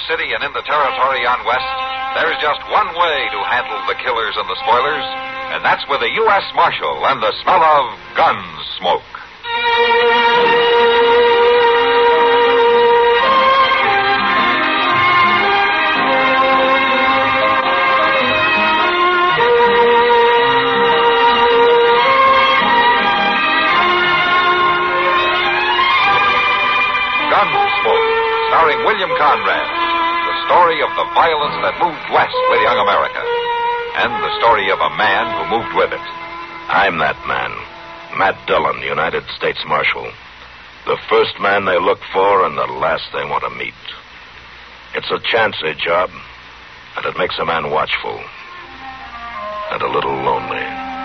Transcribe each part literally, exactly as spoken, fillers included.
City and in the territory on West, there's just one way to handle the killers and the spoilers, and that's with a U S Marshal and the smell of gun smoke. Starring William Conrad, the story of the violence that moved west with young America, and the story of a man who moved with it. I'm that man, Matt Dillon, United States Marshal. The first man they look for and the last they want to meet. It's a chancy job, and it makes a man watchful and a little lonely.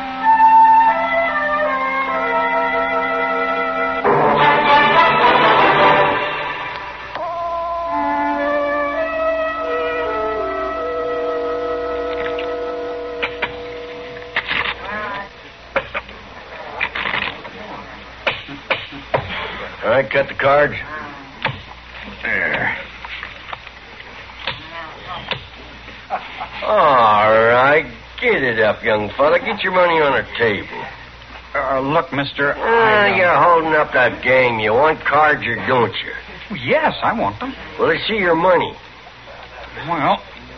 All right, cut the cards. There. All right, get it up, young fella. Get your money on the table. Uh, look, mister, Uh, I, you're holding up that game. You want cards or don't you? Yes, I want them. Well, let's see your money. Well,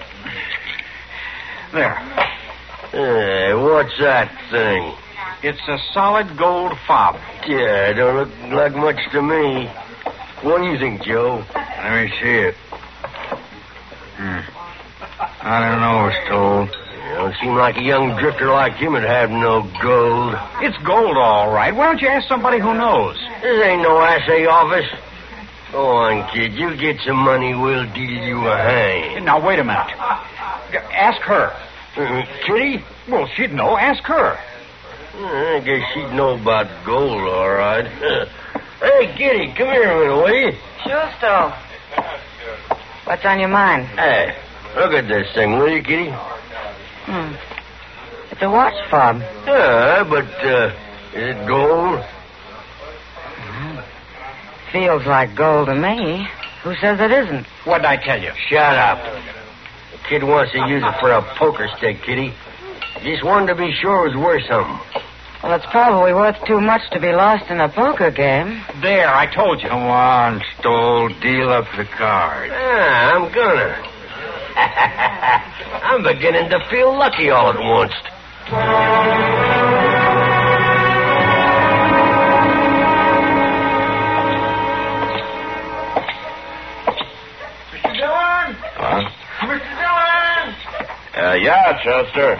there. Hey, what's that thing? It's a solid gold fob. Yeah, don't look like much to me. What do you think, Joe? Let me see it. Hmm. I don't know, Stoll. You don't seem like a young drifter like him would have no gold. It's gold, all right. Why don't you ask somebody who knows? This ain't no assay office. Go on, kid. You get some money, we'll deal you a hand. Now, wait a minute. Ask her. Uh, Kitty? Well, she'd know. Ask her. I guess she'd know about gold, all right. Hey, Kitty, come here a minute, will you? Sure, Stoll. What's on your mind? Hey, look at this thing, will you, Kitty? Hmm. It's a watch fob. Yeah, but, uh, is it gold? Feels like gold to me. Who says it isn't? What'd I tell you? Shut up. The kid wants to use it for a poker stick, Kitty. Just wanted to be sure it was worth something. Well, it's probably worth too much to be lost in a poker game. There, I told you. Come on, Stoll. Deal up the cards. Ah, I'm gonna. I'm beginning to feel lucky all at once. Mister Dillon! Huh? Mister Dillon! Uh, yeah, Chester.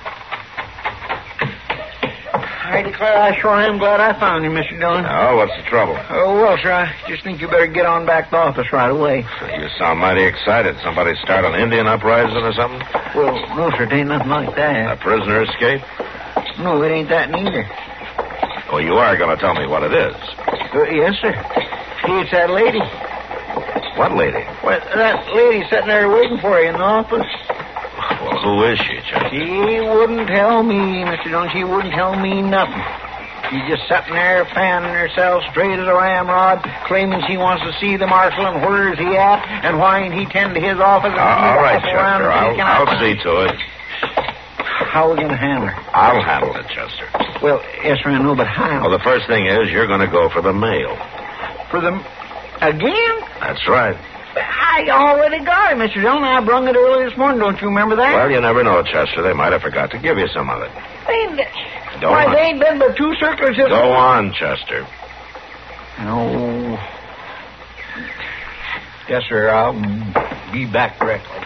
I declare I sure am glad I found you, Mister Dillon. Oh, what's the trouble? Oh, well, sir, I just think you better get on back to the office right away. You sound mighty excited. Somebody start an Indian uprising or something? Well, no, sir, it ain't nothing like A that. prisoner escape? No, it ain't that neither. Well, you are going to tell me what it is. Uh, yes, sir. It's that lady. What lady? Well, that lady sitting there waiting for you in the office. Well, who is she, Chester? She wouldn't tell me, Mister Dillon. She wouldn't tell me nothing. She's just sitting there fanning herself straight as a ramrod, claiming she wants to see the marshal and where's he at and why ain't he tend to his office. And Uh, all right, around Chester. I'll, thinking I'll I- see to it. How are we going to handle her? I'll handle it, Chester. Well, yes, sir, I know, but how? Well, the first thing is you're going to go for the mail. For them again? That's right. I already got it, Mister Dillon. I brung it early this morning. Don't you remember that? Well, you never know, Chester. They might have forgot to give you some of it. They, Go why, on. they ain't been but two circles. Just... Go on, Chester. No. Yes, sir. I'll be back directly.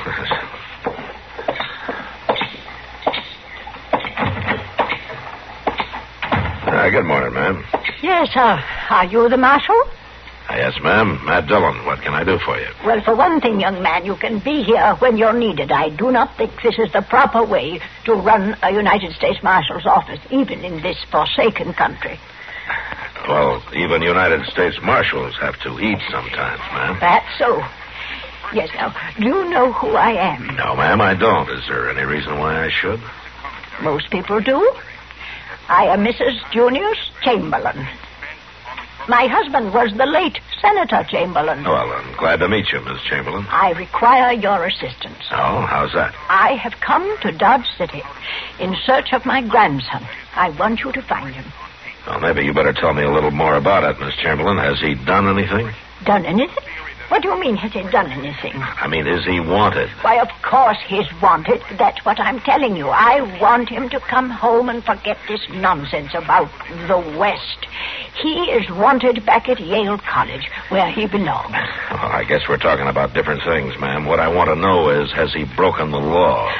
Uh, good morning, ma'am. Yes, uh, are you the marshal? Uh, yes, ma'am. Matt Dillon. What can I do for you? Well, for one thing, young man, you can be here when you're needed. I do not think this is the proper way to run a United States Marshal's office, even in this forsaken country. Well, even United States Marshals have to eat sometimes, ma'am. That's so. Yes, now, do you know who I am? No, ma'am, I don't. Is there any reason why I should? Most people do. I am Missus Junius Chamberlain. My husband was the late Senator Chamberlain. Well, I'm glad to meet you, Miss Chamberlain. I require your assistance. Oh, how's that? I have come to Dodge City in search of my grandson. I want you to find him. Well, maybe you better tell me a little more about it, Miss Chamberlain. Has he done anything? Done anything? What do you mean, has he done anything? I mean, is he wanted? Why, of course he's wanted. That's what I'm telling you. I want him to come home and forget this nonsense about the West. He is wanted back at Yale College, where he belongs. Oh, I guess we're talking about different things, ma'am. What I want to know is, has he broken the law?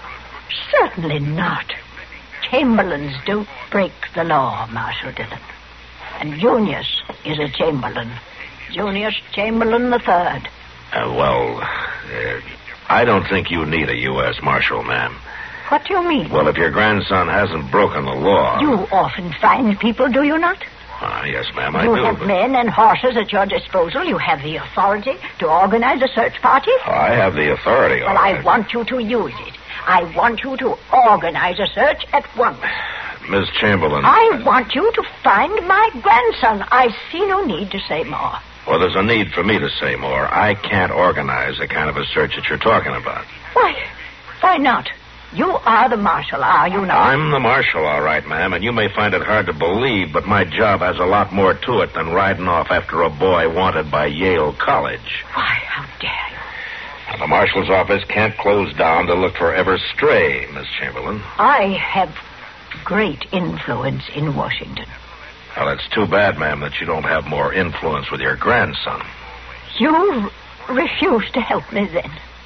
Certainly not. Chamberlains don't break the law, Marshal Dillon. And Junius is a Chamberlain. Junius Chamberlain the Third. Uh, well, uh, I don't think you need a U S Marshal, ma'am. What do you mean? Well, if your grandson hasn't broken the law... You often find people, do you not? Uh, yes, ma'am, I you do. You have but... men and horses at your disposal. You have the authority to organize a search party. Oh, I have the authority, all Well, right. I want you to use it. I want you to organize a search at once. Miss Chamberlain... I want you to find my grandson. I see no need to say more. Well, there's a need for me to say more. I can't organize the kind of a search that you're talking about. Why? Why not? You are the marshal, are you not? I'm the marshal, all right, ma'am, and you may find it hard to believe, but my job has a lot more to it than riding off after a boy wanted by Yale College. Why, how dare you? Now, the marshal's office can't close down to look for ever stray, Miss Chamberlain. I have great influence in Washington. Well, it's too bad, ma'am, that you don't have more influence with your grandson. You r- refuse to help me, then?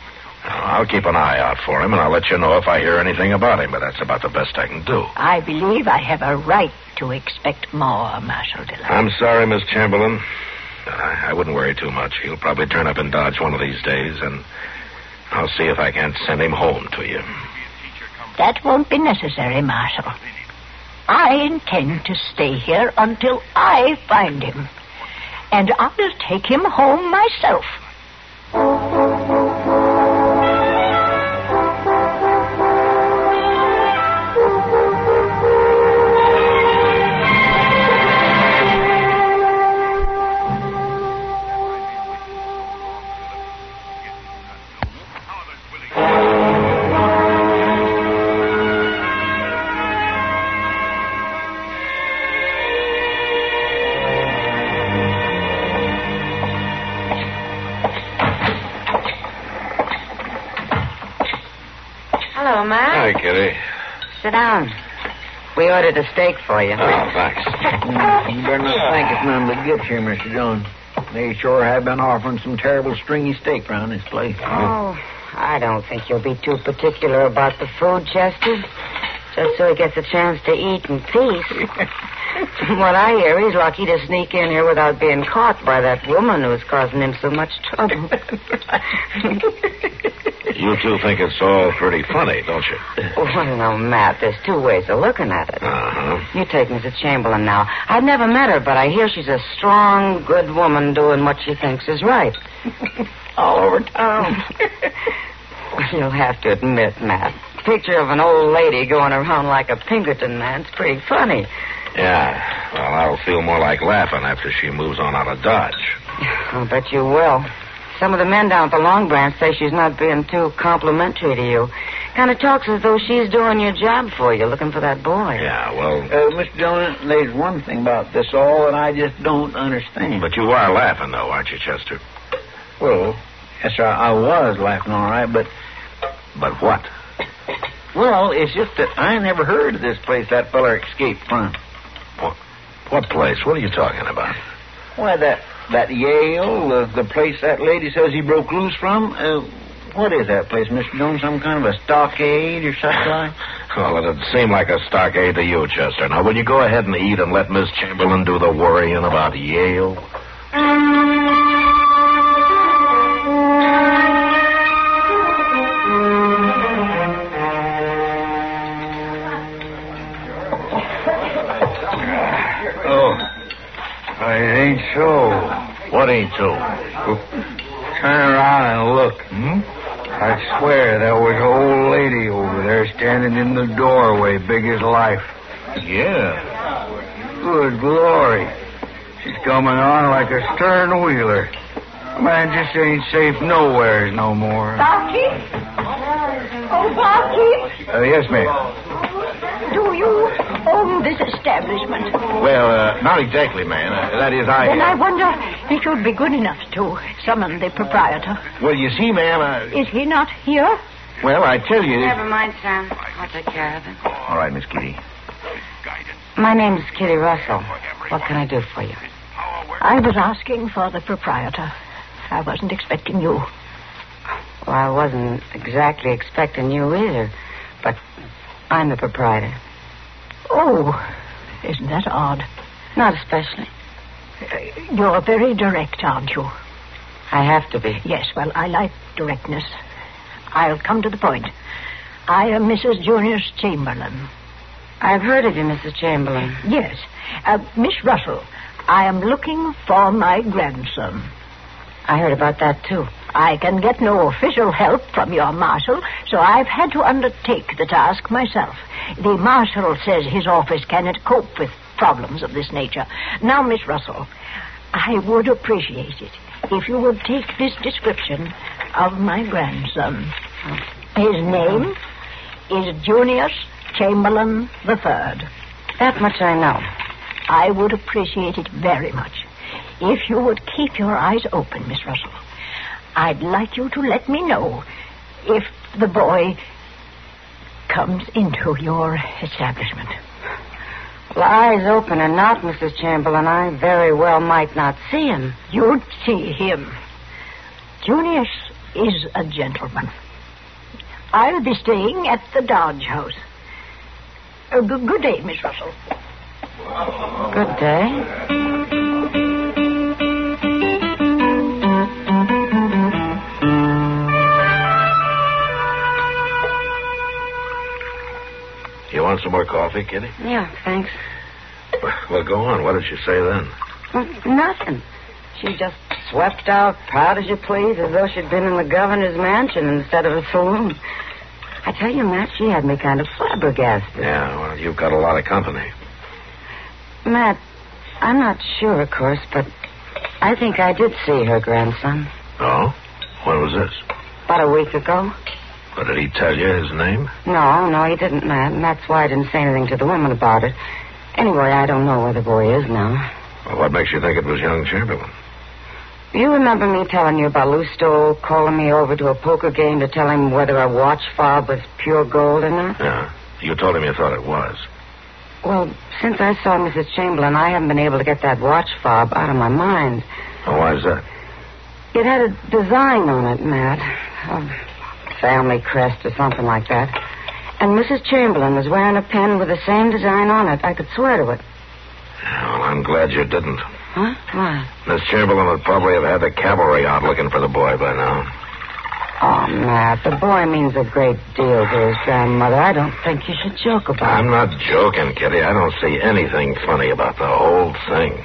I'll keep an eye out for him, and I'll let you know if I hear anything about him, but that's about the best I can do. I believe I have a right to expect more, Marshal Dillon. I'm sorry, Miss Chamberlain. I, I wouldn't worry too much. He'll probably turn up in Dodge one of these days, and I'll see if I can't send him home to you. That won't be necessary, Marshal. I intend to stay here until I find him. And I'll take him home myself. Hello, Matt. Hi, Kitty. Sit down. We ordered a steak for you. Oh, thanks. Mm, you better not think it's none but good here, Mister Jones. They sure have been offering some terrible stringy steak around this place. Oh, I don't think you'll be too particular about the food, Chester. Just so he gets a chance to eat in peace. From what I hear, he's lucky to sneak in here without being caught by that woman who's causing him so much trouble. You two think it's all pretty funny, don't you? Well, no, Matt, there's two ways of looking at it. Uh-huh. You take Missus Chamberlain now. I've never met her, but I hear she's a strong, good woman doing what she thinks is right. All over town. You'll have to admit, Matt, picture of an old lady going around like a Pinkerton man's pretty funny. Yeah, well, I'll feel more like laughing after she moves on out of Dodge. I'll bet you will. Some of the men down at the Long Branch say she's not being too complimentary to you. Kind of talks as though she's doing your job for you, looking for that boy. Yeah, well... Uh, Mister Jones, there's one thing about this all that I just don't understand. But you are laughing, though, aren't you, Chester? Well, yes, sir, I was laughing all right, but... But what? Well, it's just that I never heard of this place that feller escaped from. What, what place? What are you talking about? Why, that that Yale, uh, the place that lady says he broke loose from. Uh, what is that place, Mister Jones? Some kind of a stockade or something like? Well, it'd seem like a stockade to you, Chester. Now, will you go ahead and eat and let Miss Chamberlain do the worrying about Yale? It ain't so. What ain't so? Turn around and look. Hmm? I swear there was an old lady over there standing in the doorway, big as life. Yeah. Good glory. She's coming on like a stern wheeler. Man just ain't safe nowhere no more. Barkeep? Oh, Barkeep, Uh, yes, ma'am. do you own this establishment? Well, uh, not exactly, ma'am. Uh, that is, I... Then I wonder if you'd be good enough to summon the proprietor. Well, you see, ma'am, uh, Is he not here? well, I tell you... Never mind, Sam. I'll take care of him. All right, Miss Kitty. My name's Kitty Russell. What can I do for you? I was asking for the proprietor. I wasn't expecting you. Well, I wasn't exactly expecting you either, but I'm the proprietor. Oh, isn't that odd? Not especially. Uh, You're very direct, aren't you? I have to be. Yes, well, I like directness. I'll come to the point. I am Missus Junius Chamberlain. I've heard of you, Missus Chamberlain. Yes. Uh, Miss Russell, I am looking for my grandson. I heard about that, too. I can get no official help from your marshal, so I've had to undertake the task myself. The marshal says his office cannot cope with problems of this nature. Now, Miss Russell, I would appreciate it if you would take this description of my grandson. His name is Junius Chamberlain the Third. That much I know. I would appreciate it very much if you would keep your eyes open, Miss Russell. I'd like you to let me know if the boy comes into your establishment. Well, eyes open or not, Missus Chamberlain, I very well might not see him. You'd see him. Junius is a gentleman. I'll be staying at the Dodge House. Uh, good, good day, Miss Russell. Good day. You want some more coffee, Kitty? Yeah, thanks. Well, go on. What did she say then? Well, nothing. She just swept out, proud as you please, as though she'd been in the governor's mansion instead of a saloon. I tell you, Matt, she had me kind of flabbergasted. Yeah, well, you've got a lot of company. Matt, I'm not sure, of course, but I think I did see her grandson. Oh? When was this? About a week ago. But did he tell you his name? No, no, he didn't, Matt, and that's why I didn't say anything to the woman about it. Anyway, I don't know where the boy is now. Well, what makes you think it was young Chamberlain? You remember me telling you about Lou Stoll calling me over to a poker game to tell him whether a watch fob was pure gold or not? Yeah. You told him you thought it was. Well, since I saw Missus Chamberlain, I haven't been able to get that watch fob out of my mind. Oh, why is that? It had a design on it, Matt. A family crest or something like that. And Missus Chamberlain was wearing a pin with the same design on it. I could swear to it. Yeah, well, I'm glad you didn't. Huh? Why? Miss Chamberlain would probably have had the cavalry out looking for the boy by now. Oh, Matt, the boy means a great deal to his grandmother. I don't think you should joke about I'm it. not joking, Kitty. I don't see anything funny about the whole thing.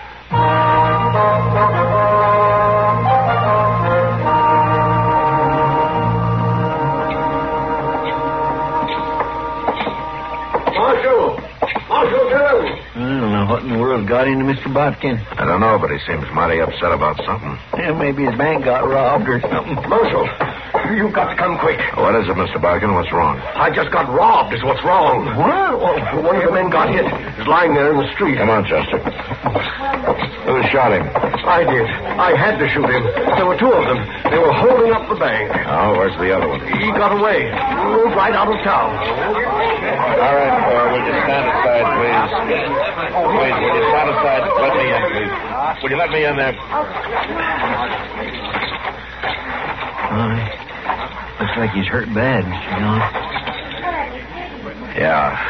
Marshal! Marshal, tell him. I don't know what in the world got into Mister Botkin. I don't know, but he seems mighty upset about something. Yeah, maybe his bank got robbed or something. Marshal, you've got to come quick. What is it, Mister Barkin? What's wrong? I just got robbed is what's wrong. What? Oh, one of the men got hit. He's lying there in the street. Come on, Chester. Who shot him? I did. I had to shoot him. There were two of them. They were holding up the bank. Oh, where's the other one? He got away. Moved right out of town. All right, uh, will you stand aside, please? Please, will you stand aside? Let me in, please. Will you let me in there? Uh, looks like he's hurt bad, Mister John. Yeah.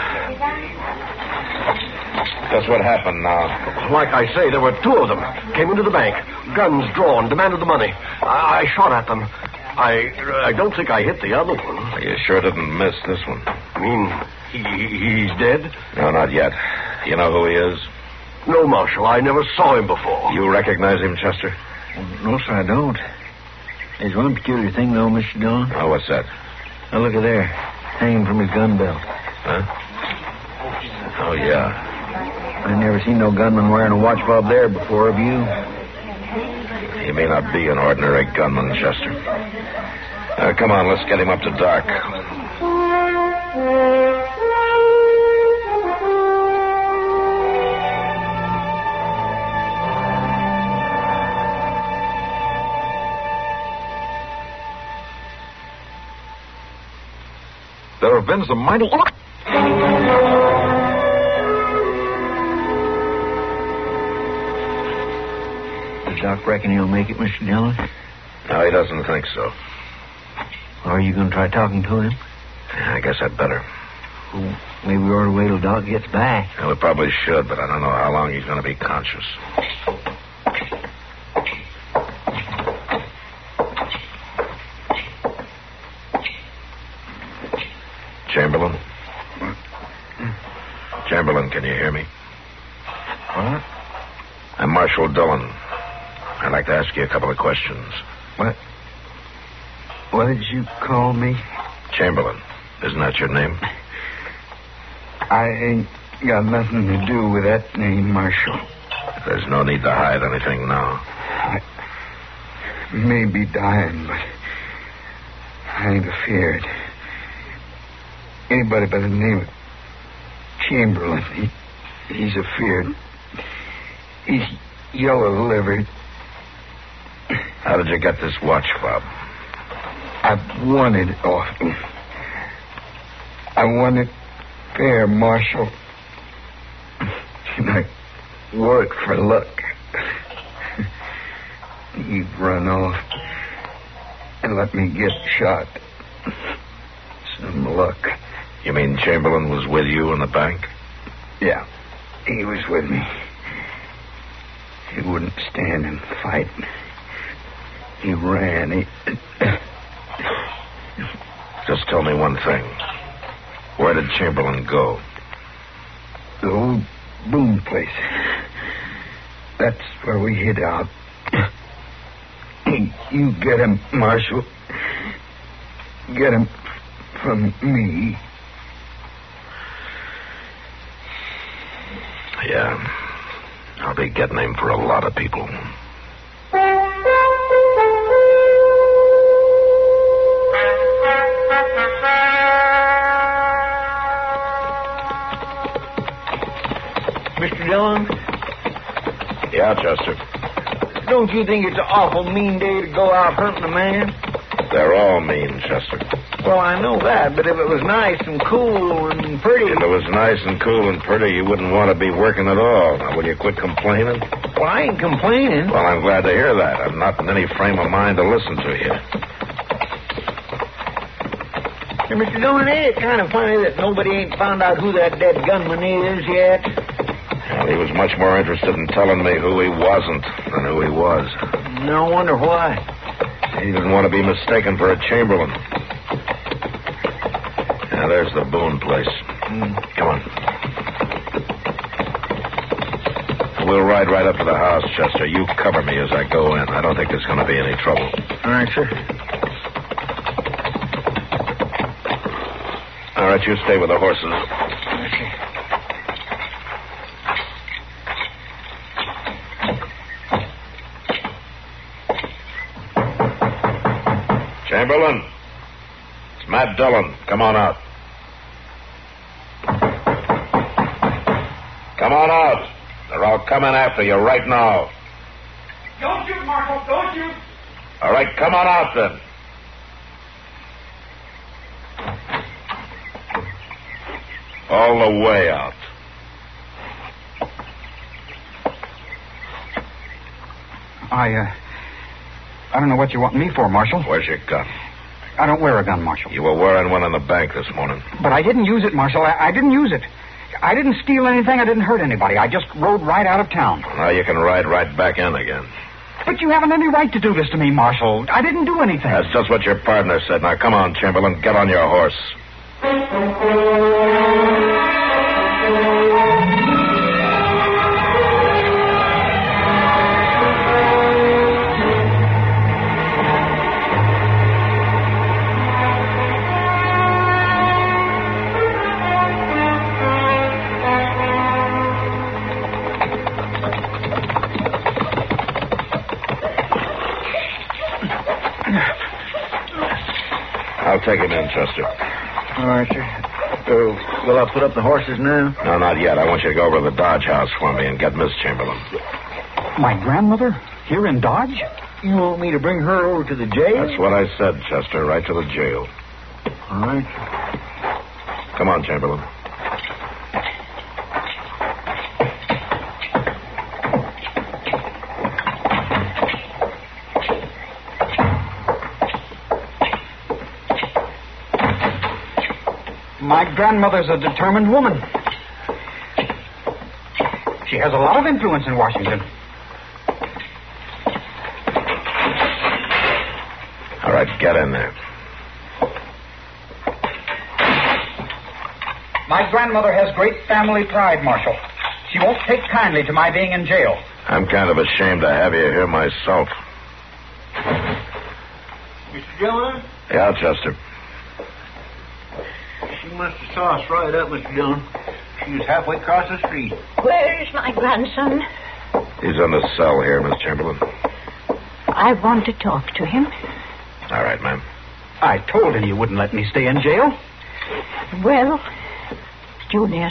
That's what happened now. Like I say, there were two of them. Came into the bank. Guns drawn. Demanded the money. I, I shot at them. I I don't think I hit the other one. You sure didn't miss this one. I mean, he, he's dead? No, not yet. You know who he is? No, Marshal. I never saw him before. You recognize him, Chester? No, sir, I don't. There's one peculiar thing, though, Mister John. Oh, what's that? Now, look at there. Hanging from his gun belt. Huh? Oh, yeah. I never seen no gunman wearing a watch fob there before, have you? He may not be an ordinary gunman, Chester. Uh, come on, let's get him up to Doc. There have been some mighty... Does Doc reckon he'll make it, Mister Dillon? No, he doesn't think so. Are you going to try talking to him? Yeah, I guess I'd better. Well, maybe we ought to wait till Doc gets back. Yeah, we probably should, but I don't know how long he's going to be conscious. Chamberlain? Chamberlain, can you hear me? What? I'm Marshal Dillon. I'd like to ask you a couple of questions. What? What did you call me? Chamberlain. Isn't that your name? I ain't got nothing to do with that name, Marshal. There's no need to hide anything now. I may be dying, but I ain't afeard. Anybody by the name of Chamberlain, he, he's afeard. He's yellow-livered. How did you get this watch fob? I've won it often. I won it fair, Marshal. And I wore it for luck. He'd run off and let me get shot. Some luck. You mean Chamberlain was with you in the bank? Yeah, he was with me. He wouldn't stand and fight. He ran. He... Just tell me one thing. Where did Chamberlain go? The old Boone place. That's where we hid out. You get him, Marshal. Get him from me. Yeah. I'll be getting him for a lot of people. Mister Dillon? Yeah, Chester. Don't you think it's an awful mean day to go out hunting a man? They're all mean, Chester. Well, I know that, but if it was nice and cool and pretty... If it was nice and cool and pretty, you wouldn't want to be working at all. Now, will you quit complaining? Well, I ain't complaining. Well, I'm glad to hear that. I'm not in any frame of mind to listen to you. Hey, Mister Dillon, ain't it kind of funny that nobody ain't found out who that dead gunman is yet? Well, he was much more interested in telling me who he wasn't than who he was. No wonder why. He didn't want to be mistaken for a Chamberlain. Now, there's the Boone place. Mm. Come on. We'll ride right up to the house, Chester. You cover me as I go in. I don't think there's going to be any trouble. All right, sir. All right, you stay with the horses. Okay. Chamberlain. It's Matt Dillon. Come on out. Come on out. They're all coming after you right now. Don't shoot, Marshal. Don't shoot. All right, come on out then. All the way out. I, uh... I don't know what you want me for, Marshal. Where's your gun? I don't wear a gun, Marshal. You were wearing one in the bank this morning. But I didn't use it, Marshal. I, I didn't use it. I didn't steal anything. I didn't hurt anybody. I just rode right out of town. Now you can ride right back in again. But you haven't any right to do this to me, Marshal. I didn't do anything. That's just what your partner said. Now, come on, Chamberlain. Get on your horse. take him in, Chester. All right, sir. Uh, will I put up the horses now? No, not yet. I want you to go over to the Dodge house for me and get Miss Chamberlain. My grandmother? Here in Dodge? You want me to bring her over to the jail? That's what I said, Chester. Right to the jail. All right. Come on, Chamberlain. My grandmother's a determined woman. She has a lot of influence in Washington. All right, get in there. My grandmother has great family pride, Marshal. She won't take kindly to my being in jail. I'm kind of ashamed to have you here myself. Mister Dillon? Yeah, Chester. She must have saw us right up, Mister Dillon. She was halfway across the street. Where's my grandson? He's in the cell here, Miss Chamberlain. I want to talk to him. All right, ma'am. I told him you wouldn't let me stay in jail. Well, Junius,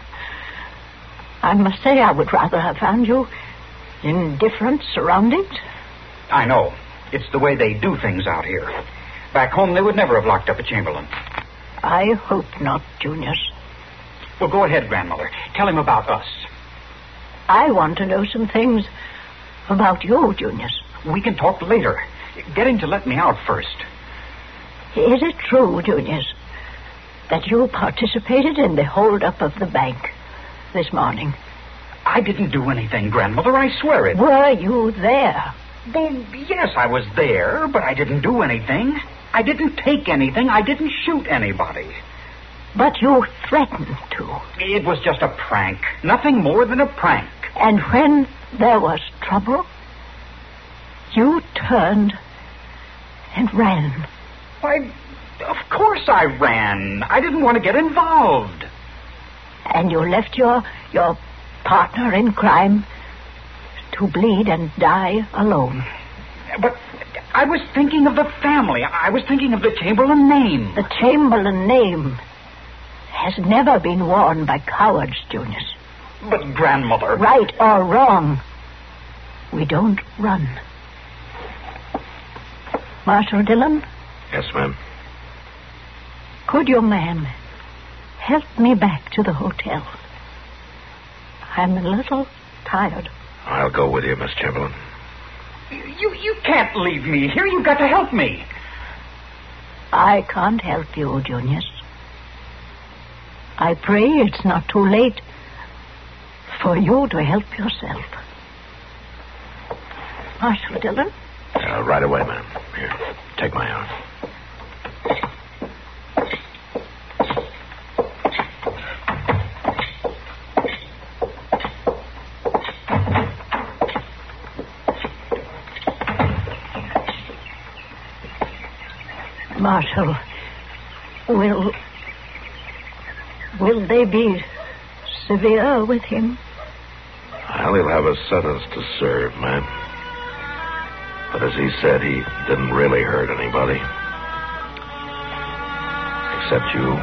I must say I would rather have found you in different surroundings. I know. It's the way they do things out here. Back home, they would never have locked up a Chamberlain. I hope not, Junius. Well, go ahead, Grandmother. Tell him about us. I want to know some things about you, Junius. We can talk later. Get him to let me out first. Is it true, Junius, that you participated in the holdup of the bank this morning? I didn't do anything, Grandmother. I swear it. Were you there? Well, yes, I was there, but I didn't do anything. I didn't take anything. I didn't shoot anybody. But you threatened to. It was just a prank. Nothing more than a prank. And when there was trouble, you turned and ran. Why, of course I ran. I didn't want to get involved. And you left your your partner in crime to bleed and die alone. But I was thinking of the family. I was thinking of the Chamberlain name. The Chamberlain name has never been worn by cowards, Junius. But, Grandmother... Right or wrong, we don't run. Marshal Dillon? Yes, ma'am. Could your man help me back to the hotel? I'm a little tired. I'll go with you, Miss Chamberlain. You, you can't leave me here. You've got to help me. I can't help you, Junius. I pray it's not too late for you to help yourself. Marshal Dillon? Uh, right away, ma'am. Here, take my arm. Marshal, will... will they be severe with him? Well, he'll have a sentence to serve, ma'am. But as he said, he didn't really hurt anybody. Except you.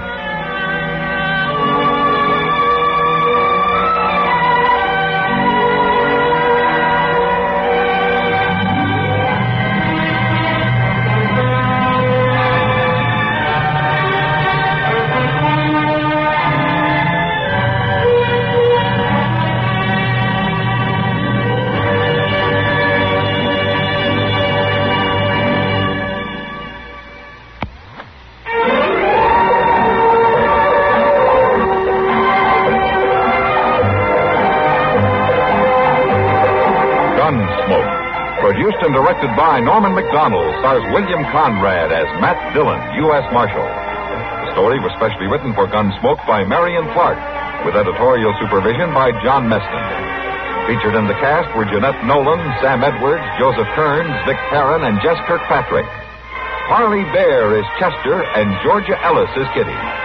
Produced and directed by Norman Macdonald, stars William Conrad as Matt Dillon, U S Marshal. The story was specially written for Gunsmoke by Marion Clark, with editorial supervision by John Meston. Featured in the cast were Jeanette Nolan, Sam Edwards, Joseph Kearns, Vic Perrin, and Jess Kirkpatrick. Harley Bear is Chester, and Georgia Ellis is Kitty.